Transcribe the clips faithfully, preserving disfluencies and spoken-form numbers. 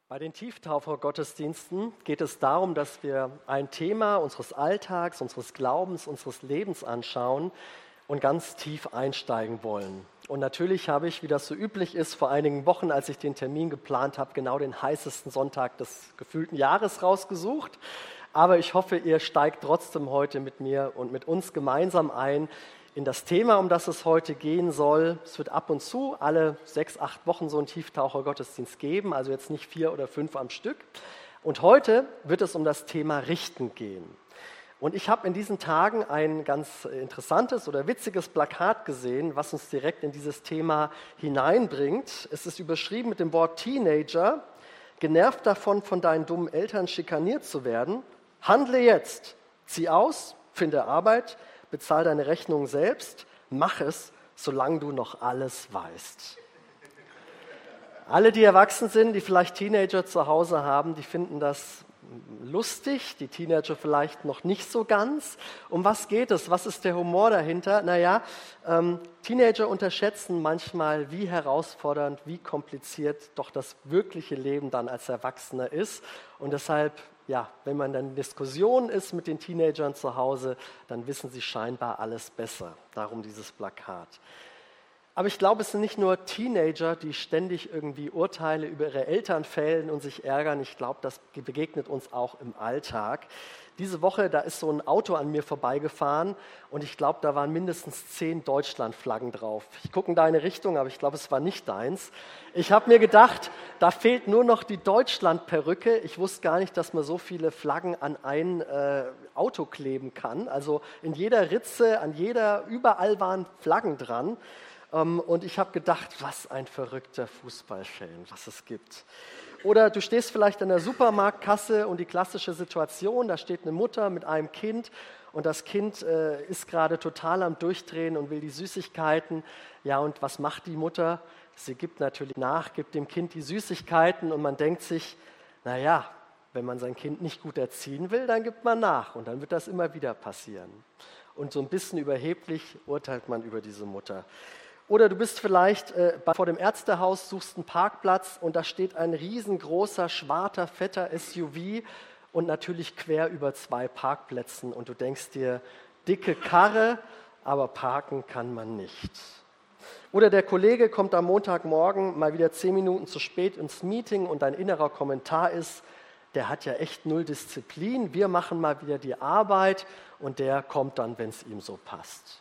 Bei den Tieftaucher-Gottesdiensten geht es darum, dass wir ein Thema unseres Alltags, unseres Glaubens, unseres Lebens anschauen und ganz tief einsteigen wollen. Und natürlich habe ich, wie das so üblich ist, vor einigen Wochen, als ich den Termin geplant habe, genau den heißesten Sonntag des gefühlten Jahres rausgesucht. Aber ich hoffe, ihr steigt trotzdem heute mit mir und mit uns gemeinsam ein in das Thema, um das es heute gehen soll. Es wird ab und zu alle sechs, acht Wochen so einen Tieftaucher-Gottesdienst geben, also jetzt nicht vier oder fünf am Stück. Und heute wird es um das Thema Richten gehen. Und ich habe in diesen Tagen ein ganz interessantes oder witziges Plakat gesehen, was uns direkt in dieses Thema hineinbringt. Es ist überschrieben mit dem Wort Teenager, genervt davon, von deinen dummen Eltern schikaniert zu werden. Handle jetzt, zieh aus, finde Arbeit, bezahl deine Rechnung selbst, mach es, solange du noch alles weißt. Alle, die erwachsen sind, die vielleicht Teenager zu Hause haben, die finden das lustig, die Teenager vielleicht noch nicht so ganz. Um was geht es? Was ist der Humor dahinter? Naja, ähm, Teenager unterschätzen manchmal, wie herausfordernd, wie kompliziert doch das wirkliche Leben dann als Erwachsener ist. Und deshalb, ja, wenn man dann in Diskussion ist mit den Teenagern zu Hause, dann wissen sie scheinbar alles besser. Darum dieses Plakat. Aber ich glaube, es sind nicht nur Teenager, die ständig irgendwie Urteile über ihre Eltern fällen und sich ärgern. Ich glaube, das begegnet uns auch im Alltag. Diese Woche, da ist so ein Auto an mir vorbeigefahren und ich glaube, da waren mindestens zehn Deutschlandflaggen drauf. Ich gucke in deine Richtung, aber ich glaube, es war nicht deins. Ich habe mir gedacht, da fehlt nur noch die Deutschlandperücke. Ich wusste gar nicht, dass man so viele Flaggen an ein äh, Auto kleben kann. Also in jeder Ritze, an jeder, überall waren Flaggen dran. Und ich habe gedacht, was ein verrückter Fußballfan, was es gibt. Oder du stehst vielleicht an der Supermarktkasse und die klassische Situation, da steht eine Mutter mit einem Kind und das Kind äh, ist gerade total am Durchdrehen und will die Süßigkeiten. Ja, und was macht die Mutter? Sie gibt natürlich nach, gibt dem Kind die Süßigkeiten und man denkt sich, naja, wenn man sein Kind nicht gut erziehen will, dann gibt man nach und dann wird das immer wieder passieren. Und so ein bisschen überheblich urteilt man über diese Mutter. Oder du bist vielleicht äh, vor dem Ärztehaus, suchst einen Parkplatz und da steht ein riesengroßer, schwarzer, fetter S U V und natürlich quer über zwei Parkplätzen und du denkst dir, dicke Karre, aber parken kann man nicht. Oder der Kollege kommt am Montagmorgen mal wieder zehn Minuten zu spät ins Meeting und dein innerer Kommentar ist, der hat ja echt null Disziplin, wir machen mal wieder die Arbeit und der kommt dann, wenn es ihm so passt.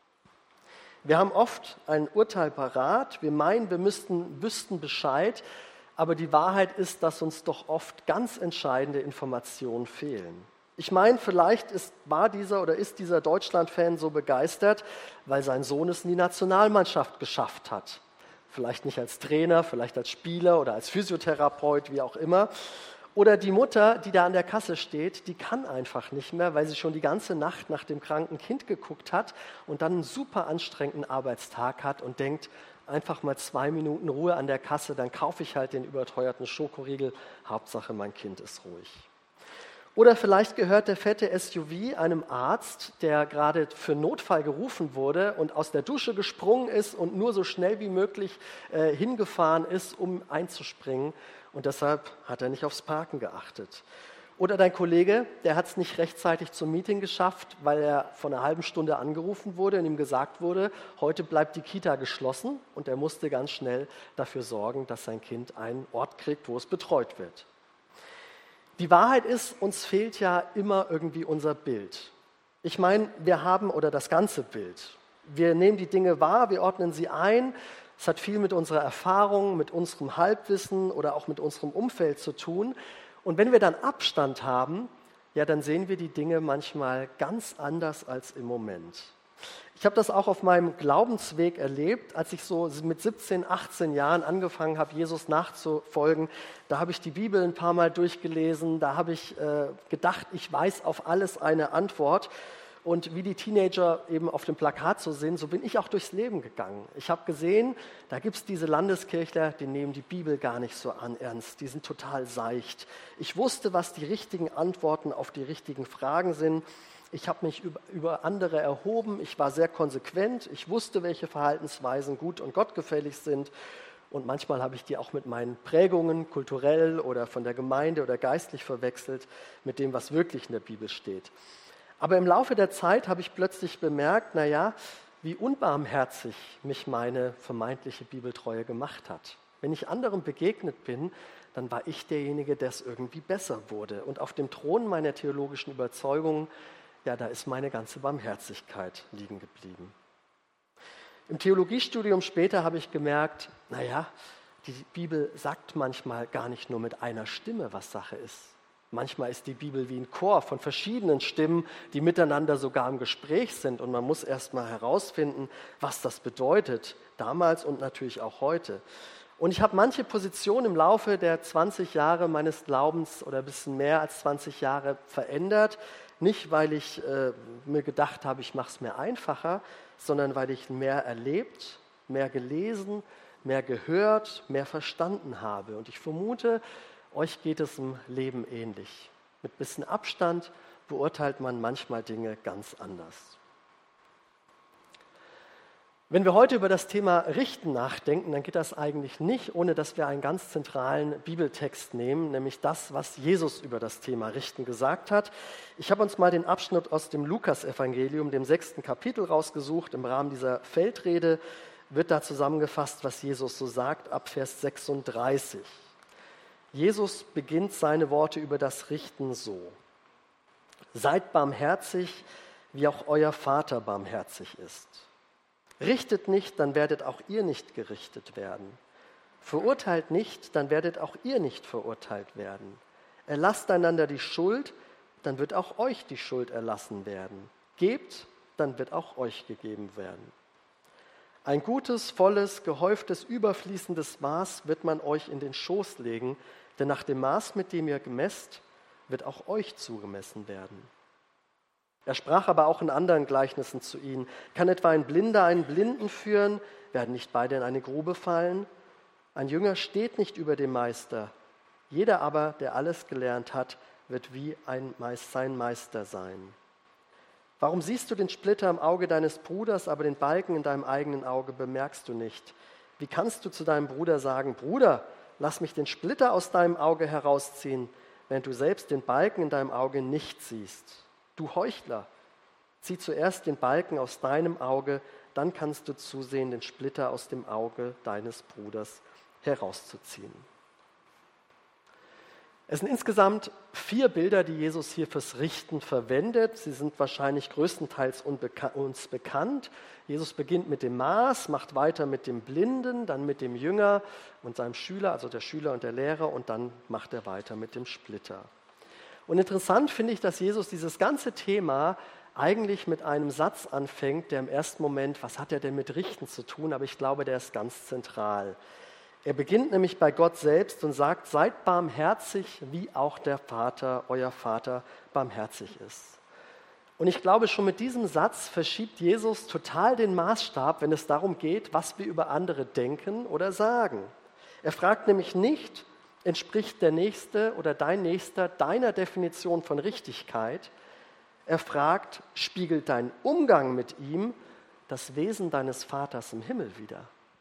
Wir haben oft ein Urteil parat, wir meinen, wir müssten, wüssten Bescheid, aber die Wahrheit ist, dass uns doch oft ganz entscheidende Informationen fehlen. Ich meine, vielleicht ist, war dieser oder ist dieser Deutschland-Fan so begeistert, weil sein Sohn es in die Nationalmannschaft geschafft hat. Vielleicht nicht als Trainer, vielleicht als Spieler oder als Physiotherapeut, wie auch immer. Oder die Mutter, die da an der Kasse steht, die kann einfach nicht mehr, weil sie schon die ganze Nacht nach dem kranken Kind geguckt hat und dann einen super anstrengenden Arbeitstag hat und denkt, einfach mal zwei Minuten Ruhe an der Kasse, dann kaufe ich halt den überteuerten Schokoriegel, Hauptsache mein Kind ist ruhig. Oder vielleicht gehört der fette S U V einem Arzt, der gerade für Notfall gerufen wurde und aus der Dusche gesprungen ist und nur so schnell wie möglich äh, hingefahren ist, um einzuspringen. Und deshalb hat er nicht aufs Parken geachtet. Oder dein Kollege, der hat es nicht rechtzeitig zum Meeting geschafft, weil er vor einer halben Stunde angerufen wurde und ihm gesagt wurde, heute bleibt die Kita geschlossen und er musste ganz schnell dafür sorgen, dass sein Kind einen Ort kriegt, wo es betreut wird. Die Wahrheit ist, uns fehlt ja immer irgendwie unser Bild. Ich meine, wir haben, oder das ganze Bild, wir nehmen die Dinge wahr, wir ordnen sie ein. Es hat viel mit unserer Erfahrung, mit unserem Halbwissen oder auch mit unserem Umfeld zu tun. Und wenn wir dann Abstand haben, ja, dann sehen wir die Dinge manchmal ganz anders als im Moment. Ich habe das auch auf meinem Glaubensweg erlebt, als ich so mit siebzehn, achtzehn Jahren angefangen habe, Jesus nachzufolgen. Da habe ich die Bibel ein paar Mal durchgelesen, da habe ich äh, gedacht, ich weiß auf alles eine Antwort. Und wie die Teenager eben auf dem Plakat so sind, so bin ich auch durchs Leben gegangen. Ich habe gesehen, da gibt es diese Landeskirchler, die nehmen die Bibel gar nicht so an ernst, die sind total seicht. Ich wusste, was die richtigen Antworten auf die richtigen Fragen sind. Ich habe mich über, über andere erhoben, ich war sehr konsequent, ich wusste, welche Verhaltensweisen gut und gottgefällig sind. Und manchmal habe ich die auch mit meinen Prägungen, kulturell oder von der Gemeinde oder geistlich verwechselt, mit dem, was wirklich in der Bibel steht. Aber im Laufe der Zeit habe ich plötzlich bemerkt, naja, wie unbarmherzig mich meine vermeintliche Bibeltreue gemacht hat. Wenn ich anderen begegnet bin, dann war ich derjenige, der es irgendwie besser wurde. Und auf dem Thron meiner theologischen Überzeugungen, ja, da ist meine ganze Barmherzigkeit liegen geblieben. Im Theologiestudium später habe ich gemerkt, naja, die Bibel sagt manchmal gar nicht nur mit einer Stimme, was Sache ist. Manchmal ist die Bibel wie ein Chor von verschiedenen Stimmen, die miteinander sogar im Gespräch sind. Und man muss erst mal herausfinden, was das bedeutet, damals und natürlich auch heute. Und ich habe manche Positionen im Laufe der zwanzig Jahre meines Glaubens oder ein bisschen mehr als zwanzig Jahre verändert. Nicht, weil ich äh, mir gedacht habe, ich mache es mir einfacher, sondern weil ich mehr erlebt, mehr gelesen, mehr gehört, mehr verstanden habe. Und ich vermute, euch geht es im Leben ähnlich. Mit ein bisschen Abstand beurteilt man manchmal Dinge ganz anders. Wenn wir heute über das Thema Richten nachdenken, dann geht das eigentlich nicht, ohne dass wir einen ganz zentralen Bibeltext nehmen, nämlich das, was Jesus über das Thema Richten gesagt hat. Ich habe uns mal den Abschnitt aus dem Lukasevangelium, dem sechsten Kapitel, rausgesucht. Im Rahmen dieser Feldrede wird da zusammengefasst, was Jesus so sagt, ab Vers sechsunddreißig. Jesus beginnt seine Worte über das Richten so: Seid barmherzig, wie auch euer Vater barmherzig ist. Richtet nicht, dann werdet auch ihr nicht gerichtet werden. Verurteilt nicht, dann werdet auch ihr nicht verurteilt werden. Erlasst einander die Schuld, dann wird auch euch die Schuld erlassen werden. Gebt, dann wird auch euch gegeben werden. Ein gutes, volles, gehäuftes, überfließendes Maß wird man euch in den Schoß legen, denn nach dem Maß, mit dem ihr gemeßt, wird auch euch zugemessen werden. Er sprach aber auch in anderen Gleichnissen zu ihnen: Kann etwa ein Blinder einen Blinden führen? Werden nicht beide in eine Grube fallen? Ein Jünger steht nicht über dem Meister. Jeder aber, der alles gelernt hat, wird wie ein Meister, sein Meister sein. Warum siehst du den Splitter im Auge deines Bruders, aber den Balken in deinem eigenen Auge bemerkst du nicht? Wie kannst du zu deinem Bruder sagen: Bruder, lass mich den Splitter aus deinem Auge herausziehen, während du selbst den Balken in deinem Auge nicht siehst? Du Heuchler, zieh zuerst den Balken aus deinem Auge, dann kannst du zusehen, den Splitter aus dem Auge deines Bruders herauszuziehen. Es sind insgesamt vier Bilder, die Jesus hier fürs Richten verwendet. Sie sind wahrscheinlich größtenteils uns bekannt. Jesus beginnt mit dem Maß, macht weiter mit dem Blinden, dann mit dem Jünger und seinem Schüler, also der Schüler und der Lehrer, und dann macht er weiter mit dem Splitter. Und interessant finde ich, dass Jesus dieses ganze Thema eigentlich mit einem Satz anfängt, der im ersten Moment, was hat er denn mit Richten zu tun? Aber ich glaube, der ist ganz zentral. Er beginnt nämlich bei Gott selbst und sagt: Seid barmherzig, wie auch der Vater, euer Vater, barmherzig ist. Und ich glaube, schon mit diesem Satz verschiebt Jesus total den Maßstab, wenn es darum geht, was wir über andere denken oder sagen. Er fragt nämlich nicht: Entspricht der Nächste oder dein Nächster deiner Definition von Richtigkeit? Er fragt: Spiegelt dein Umgang mit ihm das Wesen deines Vaters im Himmel wider?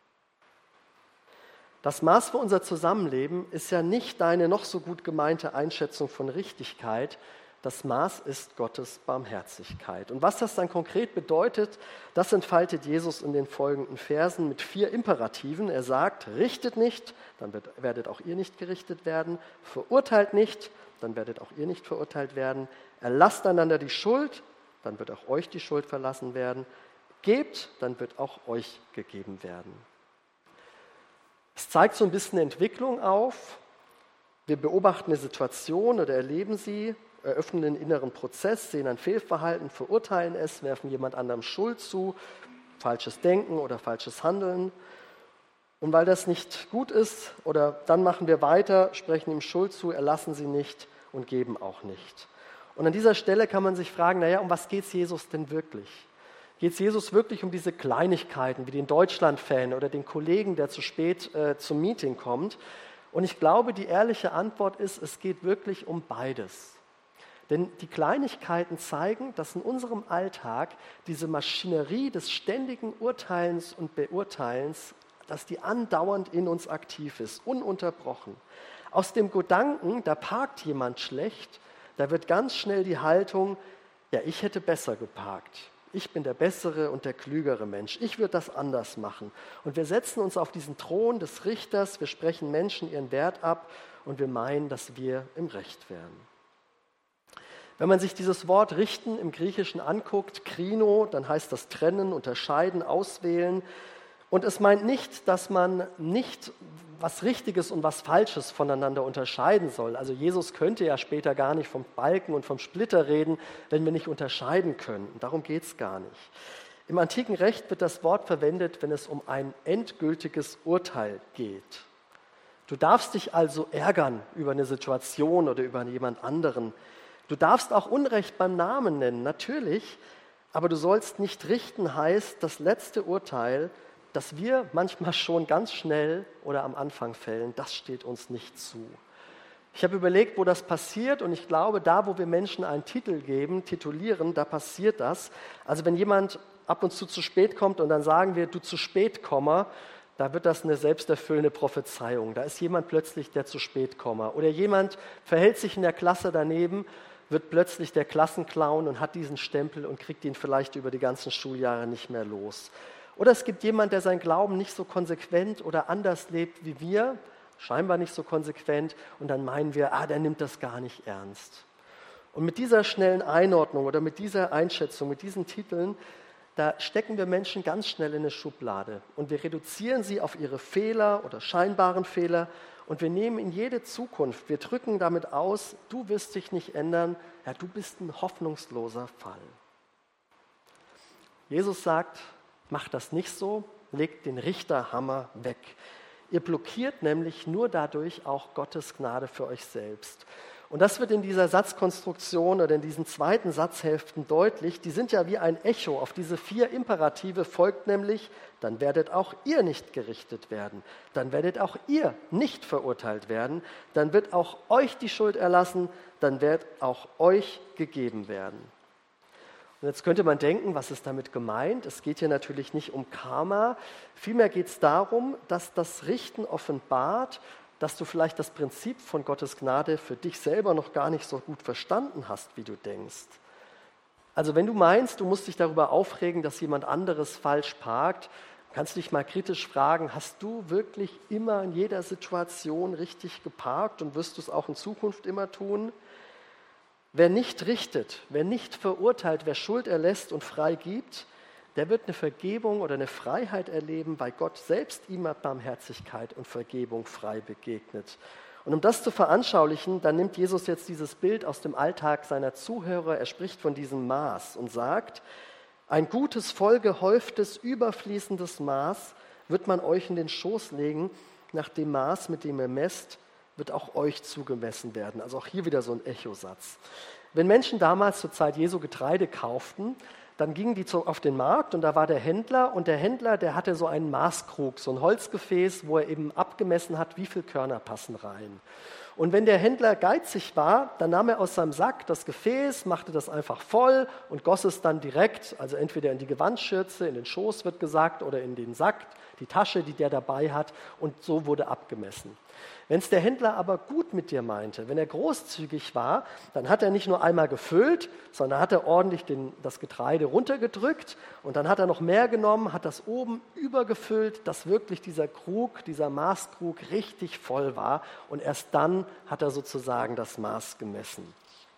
Das Maß für unser Zusammenleben ist ja nicht deine noch so gut gemeinte Einschätzung von Richtigkeit. Das Maß ist Gottes Barmherzigkeit. Und was das dann konkret bedeutet, das entfaltet Jesus in den folgenden Versen mit vier Imperativen. Er sagt: Richtet nicht, dann wird, werdet auch ihr nicht gerichtet werden. Verurteilt nicht, dann werdet auch ihr nicht verurteilt werden. Erlasst einander die Schuld, dann wird auch euch die Schuld verlassen werden. Gebt, dann wird auch euch gegeben werden. Es zeigt so ein bisschen Entwicklung auf. Wir beobachten eine Situation oder erleben sie, eröffnen den inneren Prozess, sehen ein Fehlverhalten, verurteilen es, werfen jemand anderem Schuld zu, falsches Denken oder falsches Handeln. Und weil das nicht gut ist, oder dann machen wir weiter, sprechen ihm Schuld zu, erlassen sie nicht und geben auch nicht. Und an dieser Stelle kann man sich fragen, naja, um was geht es Jesus denn wirklich? Geht es Jesus wirklich um diese Kleinigkeiten, wie den Deutschland-Fan oder den Kollegen, der zu spät äh, zum Meeting kommt? Und ich glaube, die ehrliche Antwort ist, es geht wirklich um beides. Denn die Kleinigkeiten zeigen, dass in unserem Alltag diese Maschinerie des ständigen Urteilens und Beurteilens dass die andauernd in uns aktiv ist, ununterbrochen. Aus dem Gedanken, da parkt jemand schlecht, da wird ganz schnell die Haltung, ja, ich hätte besser geparkt. Ich bin der bessere und der klügere Mensch. Ich würde das anders machen. Und wir setzen uns auf diesen Thron des Richters, wir sprechen Menschen ihren Wert ab und wir meinen, dass wir im Recht wären. Wenn man sich dieses Wort richten im Griechischen anguckt, krino, dann heißt das trennen, unterscheiden, auswählen. Und es meint nicht, dass man nicht was Richtiges und was Falsches voneinander unterscheiden soll. Also Jesus könnte ja später gar nicht vom Balken und vom Splitter reden, wenn wir nicht unterscheiden können. Und darum geht es gar nicht. Im antiken Recht wird das Wort verwendet, wenn es um ein endgültiges Urteil geht. Du darfst dich also ärgern über eine Situation oder über jemand anderen. Du darfst auch Unrecht beim Namen nennen, natürlich, aber du sollst nicht richten, heißt das letzte Urteil, das wir manchmal schon ganz schnell oder am Anfang fällen, das steht uns nicht zu. Ich habe überlegt, wo das passiert und ich glaube, da, wo wir Menschen einen Titel geben, titulieren, da passiert das. Also wenn jemand ab und zu zu spät kommt und dann sagen wir, du zu spät komme, da wird das eine selbsterfüllende Prophezeiung. Da ist jemand plötzlich, der zu spät komme. Oder jemand verhält sich in der Klasse daneben, wird plötzlich der Klassenclown und hat diesen Stempel und kriegt ihn vielleicht über die ganzen Schuljahre nicht mehr los. Oder es gibt jemanden, der seinen Glauben nicht so konsequent oder anders lebt wie wir, scheinbar nicht so konsequent, und dann meinen wir, ah, der nimmt das gar nicht ernst. Und mit dieser schnellen Einordnung oder mit dieser Einschätzung, mit diesen Titeln, da stecken wir Menschen ganz schnell in eine Schublade und wir reduzieren sie auf ihre Fehler oder scheinbaren Fehler und wir nehmen in jede Zukunft, wir drücken damit aus, du wirst dich nicht ändern, ja, du bist ein hoffnungsloser Fall. Jesus sagt, macht das nicht so, legt den Richterhammer weg. Ihr blockiert nämlich nur dadurch auch Gottes Gnade für euch selbst. Und das wird in dieser Satzkonstruktion oder in diesen zweiten Satzhälften deutlich. Die sind ja wie ein Echo. Auf diese vier Imperative folgt nämlich, dann werdet auch ihr nicht gerichtet werden. Dann werdet auch ihr nicht verurteilt werden. Dann wird auch euch die Schuld erlassen. Dann wird auch euch gegeben werden. Und jetzt könnte man denken, was ist damit gemeint? Es geht hier natürlich nicht um Karma. Vielmehr geht es darum, dass das Richten offenbart, dass du vielleicht das Prinzip von Gottes Gnade für dich selber noch gar nicht so gut verstanden hast, wie du denkst. Also wenn du meinst, du musst dich darüber aufregen, dass jemand anderes falsch parkt, kannst du dich mal kritisch fragen, hast du wirklich immer in jeder Situation richtig geparkt und wirst du es auch in Zukunft immer tun? Wer nicht richtet, wer nicht verurteilt, wer Schuld erlässt und frei gibt, der wird eine Vergebung oder eine Freiheit erleben, weil Gott selbst ihm mit Barmherzigkeit und Vergebung frei begegnet. Und um das zu veranschaulichen, dann nimmt Jesus jetzt dieses Bild aus dem Alltag seiner Zuhörer, er spricht von diesem Maß und sagt, ein gutes, vollgehäuftes, überfließendes Maß wird man euch in den Schoß legen, nach dem Maß, mit dem ihr messt, wird auch euch zugemessen werden. Also auch hier wieder so ein Echosatz. Wenn Menschen damals zur Zeit Jesu Getreide kauften, dann gingen die auf den Markt und da war der Händler und der Händler, der hatte so einen Maßkrug, so ein Holzgefäß, wo er eben abgemessen hat, wie viele Körner passen rein. Und wenn der Händler geizig war, dann nahm er aus seinem Sack das Gefäß, machte das einfach voll und goss es dann direkt, also entweder in die Gewandschürze, in den Schoß wird gesagt, oder in den Sack, die Tasche, die der dabei hat, und so wurde abgemessen. Wenn es der Händler aber gut mit dir meinte, wenn er großzügig war, dann hat er nicht nur einmal gefüllt, sondern hat er ordentlich den, das Getreide runtergedrückt und dann hat er noch mehr genommen, hat das oben übergefüllt, dass wirklich dieser Krug, dieser Maßkrug richtig voll war und erst dann hat er sozusagen das Maß gemessen.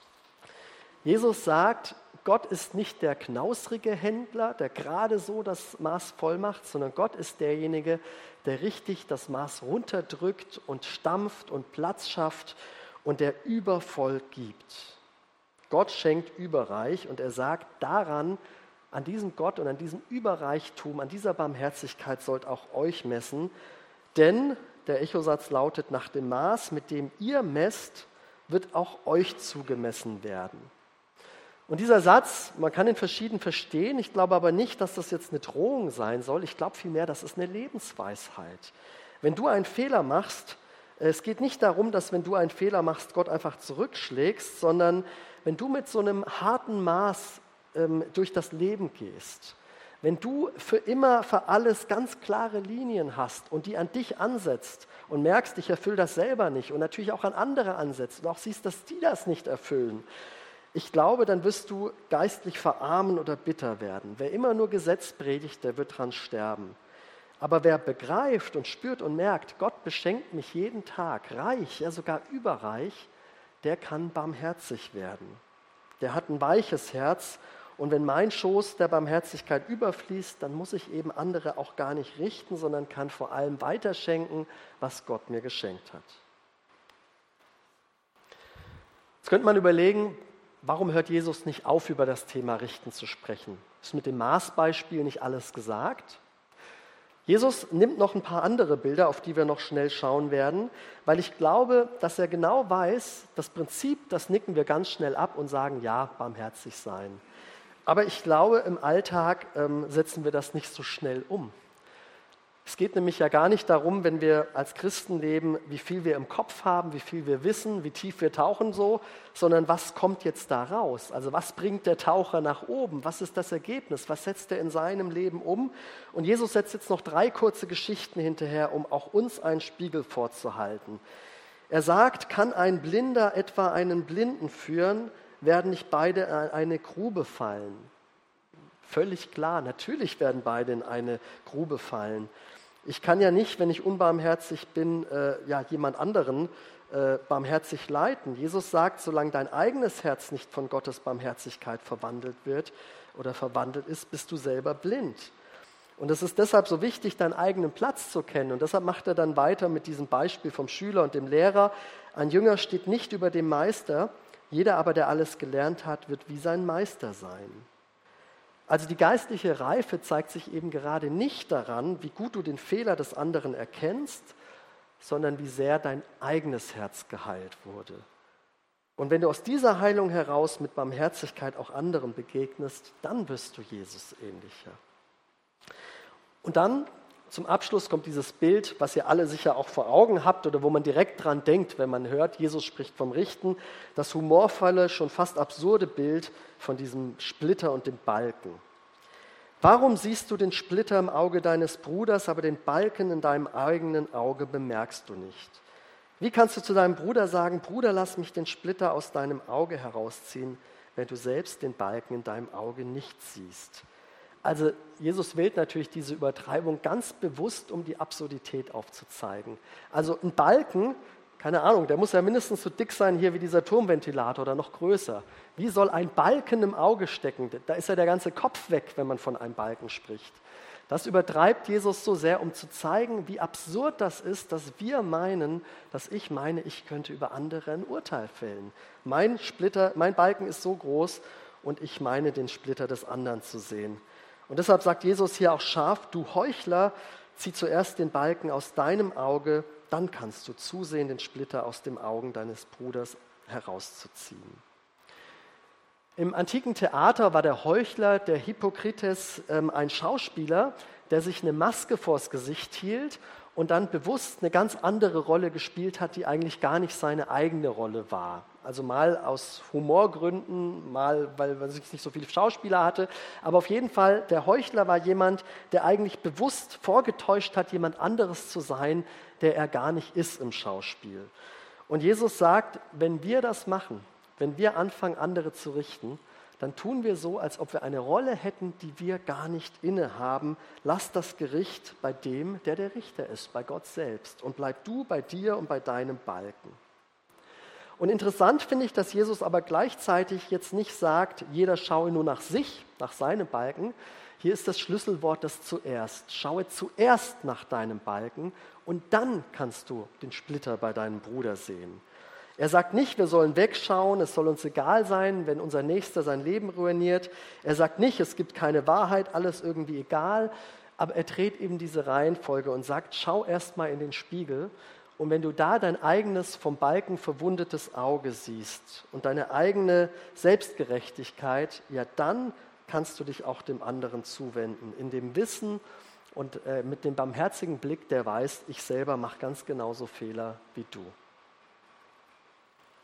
Jesus sagt, Gott ist nicht der knausrige Händler, der gerade so das Maß voll macht, sondern Gott ist derjenige, der richtig das Maß runterdrückt und stampft und Platz schafft und der übervoll gibt. Gott schenkt überreich und er sagt, daran, an diesem Gott und an diesem Überreichtum, an dieser Barmherzigkeit sollt auch euch messen, denn der Echosatz lautet, nach dem Maß, mit dem ihr messt, wird auch euch zugemessen werden. Und dieser Satz, man kann ihn verschieden verstehen, ich glaube aber nicht, dass das jetzt eine Drohung sein soll, ich glaube vielmehr, das ist eine Lebensweisheit. Wenn du einen Fehler machst, es geht nicht darum, dass wenn du einen Fehler machst, Gott einfach zurückschlägst, sondern wenn du mit so einem harten Maß ähm, durch das Leben gehst, Wenn du für immer, für alles ganz klare Linien hast und die an dich ansetzt und merkst, ich erfülle das selber nicht und natürlich auch an andere ansetzt und auch siehst, dass die das nicht erfüllen, ich glaube, dann wirst du geistlich verarmen oder bitter werden. Wer immer nur Gesetz predigt, der wird dran sterben. Aber wer begreift und spürt und merkt, Gott beschenkt mich jeden Tag, reich, ja sogar überreich, der kann barmherzig werden. Der hat ein weiches Herz. Und wenn mein Schoß der Barmherzigkeit überfließt, dann muss ich eben andere auch gar nicht richten, sondern kann vor allem weiterschenken, was Gott mir geschenkt hat. Jetzt könnte man überlegen, warum hört Jesus nicht auf, über das Thema Richten zu sprechen? Ist mit dem Maßbeispiel nicht alles gesagt? Jesus nimmt noch ein paar andere Bilder, auf die wir noch schnell schauen werden, weil ich glaube, dass er genau weiß, das Prinzip, das nicken wir ganz schnell ab und sagen, ja, barmherzig sein. Aber ich glaube, im Alltag ähm, setzen wir das nicht so schnell um. Es geht nämlich ja gar nicht darum, wenn wir als Christen leben, wie viel wir im Kopf haben, wie viel wir wissen, wie tief wir tauchen so, sondern was kommt jetzt da raus? Also was bringt der Taucher nach oben? Was ist das Ergebnis? Was setzt er in seinem Leben um? Und Jesus setzt jetzt noch drei kurze Geschichten hinterher, um auch uns einen Spiegel vorzuhalten. Er sagt, kann ein Blinder etwa einen Blinden führen, werden nicht beide in eine Grube fallen? Völlig klar, natürlich werden beide in eine Grube fallen. Ich kann ja nicht, wenn ich unbarmherzig bin, äh, ja, jemand anderen äh, barmherzig leiten. Jesus sagt, solange dein eigenes Herz nicht von Gottes Barmherzigkeit verwandelt wird oder verwandelt ist, bist du selber blind. Und es ist deshalb so wichtig, deinen eigenen Platz zu kennen. Und deshalb macht er dann weiter mit diesem Beispiel vom Schüler und dem Lehrer. Ein Jünger steht nicht über dem Meister, jeder aber, der alles gelernt hat, wird wie sein Meister sein. Also die geistliche Reife zeigt sich eben gerade nicht daran, wie gut du den Fehler des anderen erkennst, sondern wie sehr dein eigenes Herz geheilt wurde. Und wenn du aus dieser Heilung heraus mit Barmherzigkeit auch anderen begegnest, dann wirst du Jesus ähnlicher. Und dann zum Abschluss kommt dieses Bild, was ihr alle sicher auch vor Augen habt oder wo man direkt dran denkt, wenn man hört, Jesus spricht vom Richten, das humorvolle, schon fast absurde Bild von diesem Splitter und dem Balken. Warum siehst du den Splitter im Auge deines Bruders, aber den Balken in deinem eigenen Auge bemerkst du nicht? Wie kannst du zu deinem Bruder sagen, Bruder, lass mich den Splitter aus deinem Auge herausziehen, wenn du selbst den Balken in deinem Auge nicht siehst? Also Jesus wählt natürlich diese Übertreibung ganz bewusst, um die Absurdität aufzuzeigen. Also ein Balken, keine Ahnung, der muss ja mindestens so dick sein hier wie dieser Turmventilator oder noch größer. Wie soll ein Balken im Auge stecken? Da ist ja der ganze Kopf weg, wenn man von einem Balken spricht. Das übertreibt Jesus so sehr, um zu zeigen, wie absurd das ist, dass wir meinen, dass ich meine, ich könnte über andere ein Urteil fällen. Mein Splitter, mein Balken ist so groß und ich meine, den Splitter des anderen zu sehen. Und deshalb sagt Jesus hier auch scharf, du Heuchler, zieh zuerst den Balken aus deinem Auge, dann kannst du zusehen, den Splitter aus den Augen deines Bruders herauszuziehen. Im antiken Theater war der Heuchler, der Hippokrites, ähm, ein Schauspieler, der sich eine Maske vors Gesicht hielt und dann bewusst eine ganz andere Rolle gespielt hat, die eigentlich gar nicht seine eigene Rolle war. Also mal aus Humorgründen, mal weil man sich nicht so viele Schauspieler hatte. Aber auf jeden Fall, der Heuchler war jemand, der eigentlich bewusst vorgetäuscht hat, jemand anderes zu sein, der er gar nicht ist im Schauspiel. Und Jesus sagt, wenn wir das machen, wenn wir anfangen, andere zu richten, dann tun wir so, als ob wir eine Rolle hätten, die wir gar nicht innehaben. Lass das Gericht bei dem, der der Richter ist, bei Gott selbst. Und bleib du bei dir und bei deinem Balken. Und interessant finde ich, dass Jesus aber gleichzeitig jetzt nicht sagt, jeder schaue nur nach sich, nach seinem Balken. Hier ist das Schlüsselwort das zuerst. Schaue zuerst nach deinem Balken und dann kannst du den Splitter bei deinem Bruder sehen. Er sagt nicht, wir sollen wegschauen, es soll uns egal sein, wenn unser Nächster sein Leben ruiniert. Er sagt nicht, es gibt keine Wahrheit, alles irgendwie egal. Aber er dreht eben diese Reihenfolge und sagt, schau erst mal in den Spiegel. Und wenn du da dein eigenes vom Balken verwundetes Auge siehst und deine eigene Selbstgerechtigkeit, ja dann kannst du dich auch dem anderen zuwenden. In dem Wissen und äh, mit dem barmherzigen Blick, der weiß, ich selber mache ganz genauso Fehler wie du.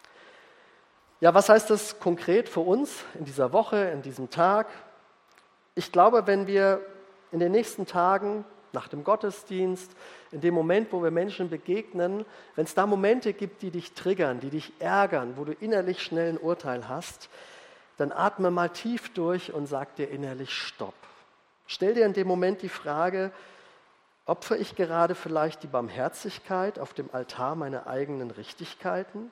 Ja, was heißt das konkret für uns in dieser Woche, in diesem Tag? Ich glaube, wenn wir in den nächsten Tagen, nach dem Gottesdienst, in dem Moment, wo wir Menschen begegnen, wenn es da Momente gibt, die dich triggern, die dich ärgern, wo du innerlich schnell ein Urteil hast, dann atme mal tief durch und sag dir innerlich Stopp. Stell dir in dem Moment die Frage, opfere ich gerade vielleicht die Barmherzigkeit auf dem Altar meiner eigenen Richtigkeiten?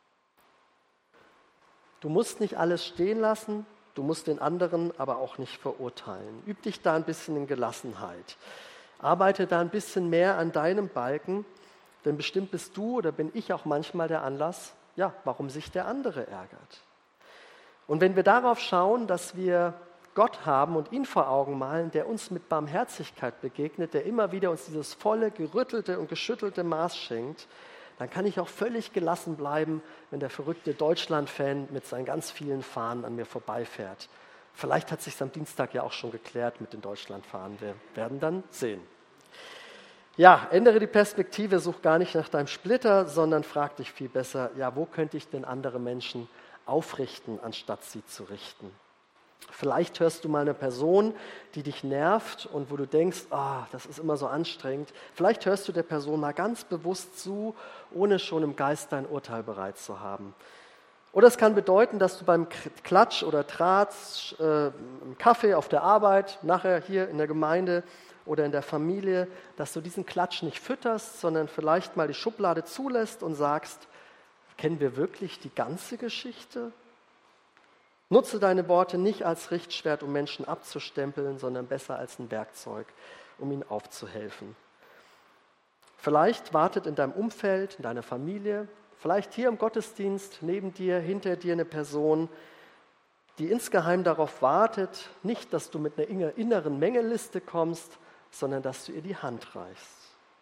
Du musst nicht alles stehen lassen, du musst den anderen aber auch nicht verurteilen. Üb dich da ein bisschen in Gelassenheit. Arbeite da ein bisschen mehr an deinem Balken, denn bestimmt bist du oder bin ich auch manchmal der Anlass, ja, warum sich der andere ärgert. Und wenn wir darauf schauen, dass wir Gott haben und ihn vor Augen malen, der uns mit Barmherzigkeit begegnet, der immer wieder uns dieses volle, gerüttelte und geschüttelte Maß schenkt, dann kann ich auch völlig gelassen bleiben, wenn der verrückte Deutschland-Fan mit seinen ganz vielen Fahnen an mir vorbeifährt. Vielleicht hat sich am Dienstag ja auch schon geklärt mit den Deutschlandfahnen. Wir werden dann sehen. Ja, ändere die Perspektive, such gar nicht nach deinem Splitter, sondern frag dich viel besser, ja, wo könnte ich denn andere Menschen aufrichten, anstatt sie zu richten? Vielleicht hörst du mal eine Person, die dich nervt und wo du denkst, ah, das ist immer so anstrengend. Vielleicht hörst du der Person mal ganz bewusst zu, ohne schon im Geist dein Urteil bereit zu haben. Oder es kann bedeuten, dass du beim Klatsch oder Tratsch, äh, im Kaffee, auf der Arbeit, nachher hier in der Gemeinde oder in der Familie, dass du diesen Klatsch nicht fütterst, sondern vielleicht mal die Schublade zulässt und sagst, kennen wir wirklich die ganze Geschichte? Nutze deine Worte nicht als Richtschwert, um Menschen abzustempeln, sondern besser als ein Werkzeug, um ihnen aufzuhelfen. Vielleicht wartet in deinem Umfeld, in deiner Familie, vielleicht hier im Gottesdienst neben dir, hinter dir eine Person, die insgeheim darauf wartet, nicht, dass du mit einer inneren Mängeliste kommst, sondern dass du ihr die Hand reichst.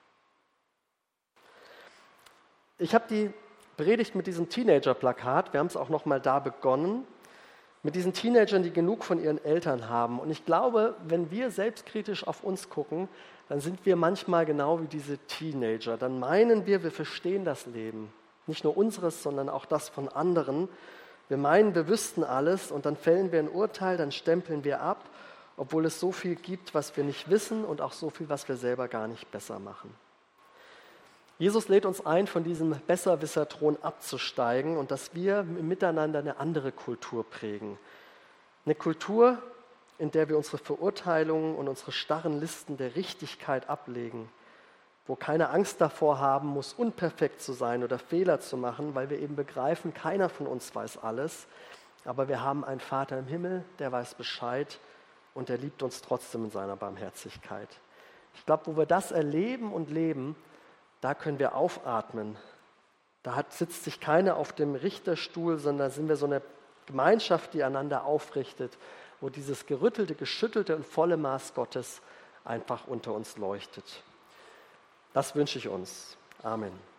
Ich habe die Predigt mit diesem Teenager-Plakat, wir haben es auch noch mal da begonnen, mit diesen Teenagern, die genug von ihren Eltern haben. Und ich glaube, wenn wir selbstkritisch auf uns gucken, dann sind wir manchmal genau wie diese Teenager. Dann meinen wir, wir verstehen das Leben. Nicht nur unseres, sondern auch das von anderen. Wir meinen, wir wüssten alles und dann fällen wir ein Urteil, dann stempeln wir ab, obwohl es so viel gibt, was wir nicht wissen und auch so viel, was wir selber gar nicht besser machen. Jesus lädt uns ein, von diesem Besserwisser-Thron abzusteigen und dass wir miteinander eine andere Kultur prägen. Eine Kultur, in der wir unsere Verurteilungen und unsere starren Listen der Richtigkeit ablegen, wo keine Angst davor haben muss, unperfekt zu sein oder Fehler zu machen, weil wir eben begreifen, keiner von uns weiß alles, aber wir haben einen Vater im Himmel, der weiß Bescheid und der liebt uns trotzdem in seiner Barmherzigkeit. Ich glaube, wo wir das erleben und leben, da können wir aufatmen. Da hat, sitzt sich keiner auf dem Richterstuhl, sondern sind wir so eine Gemeinschaft, die einander aufrichtet, wo dieses gerüttelte, geschüttelte und volle Maß Gottes einfach unter uns leuchtet. Das wünsche ich uns. Amen.